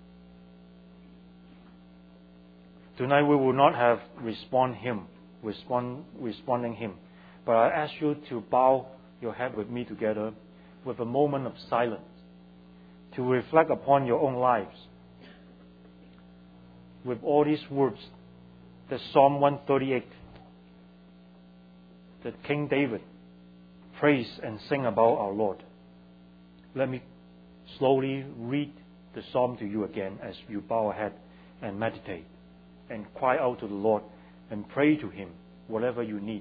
[SPEAKER 2] Tonight we will not have respond Him, respond, responding Him, but I ask you to bow your head with me together with a moment of silence to reflect upon your own lives. With all these words, that Psalm one thirty-eight, that King David praise and sing about our Lord. Let me slowly read the psalm to you again as you bow your head and meditate and cry out to the Lord and pray to Him whatever you need.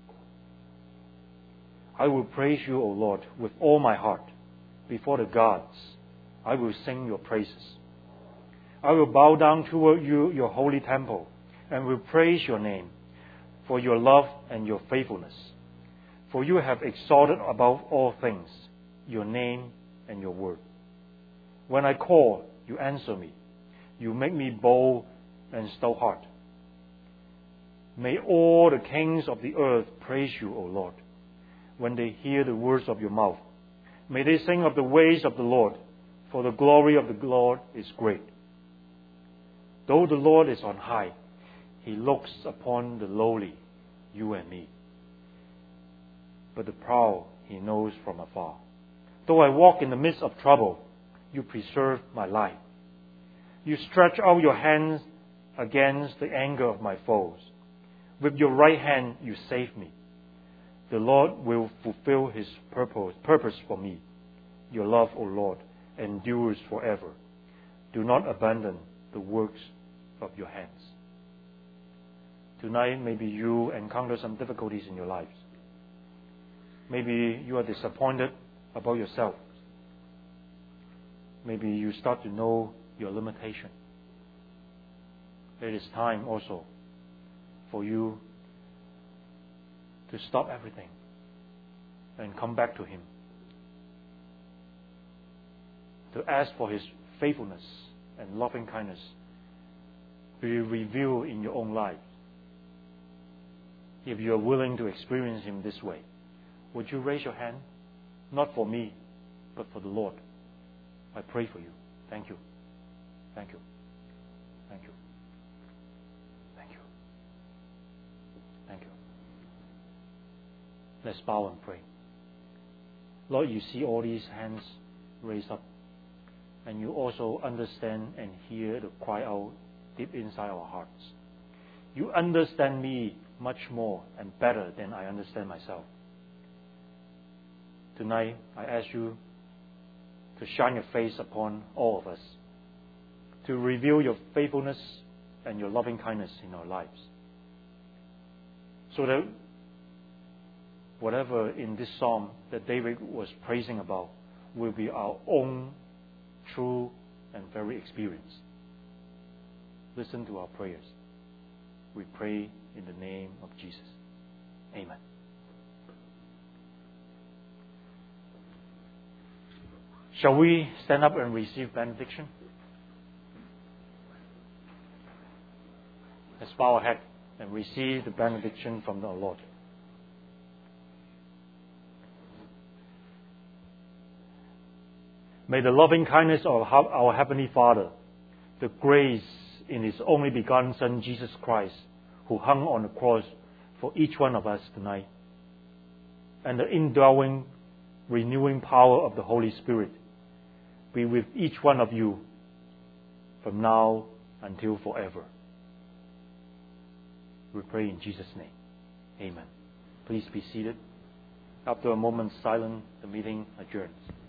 [SPEAKER 2] I will praise you, O Lord, with all my heart. Before the gods, I will sing your praises. I will bow down toward you, your holy temple, and will praise your name for your love and your faithfulness. For you have exalted above all things your name and your word. When I call, you answer me. You make me bold and stout-hearted. May all the kings of the earth praise you, O Lord, when they hear the words of your mouth. May they sing of the ways of the Lord, for the glory of the Lord is great. Though the Lord is on high, He looks upon the lowly, you and me. But the proud He knows from afar. Though I walk in the midst of trouble, you preserve my life. You stretch out your hands against the anger of my foes. With your right hand you save me. The Lord will fulfill His purpose, purpose for me. Your love, O Lord, endures forever. Do not abandon the works of your hands. Tonight, maybe you encounter some difficulties in your lives. Maybe you are disappointed about yourself. Maybe you start to know your limitation. It is time also for you to stop everything and come back to Him. To ask for His faithfulness and loving kindness be revealed in your own life. If you are willing to experience Him this way, would you raise your hand? Not for me, but for the Lord. I pray for you. Thank you. Thank you. Thank you. Thank you. Thank you. Let's bow and pray. Lord, you see all these hands raised up, and you also understand and hear the cry out deep inside our hearts. You understand me much more and better than I understand myself. Tonight, I ask you to shine your face upon all of us, to reveal your faithfulness and your loving kindness in our lives, so that whatever in this psalm that David was praising about will be our own true and very experience. Listen to our prayers. We pray in the name of Jesus. Amen. Shall we stand up and receive benediction? Let's bow our head and receive the benediction from the Lord. May the loving kindness of our Heavenly Father, the grace in His only begotten Son, Jesus Christ, who hung on the cross for each one of us tonight, and the indwelling, renewing power of the Holy Spirit be with each one of you from now until forever. We pray in Jesus' name. Amen. Please be seated. After a moment's silence, the meeting adjourns.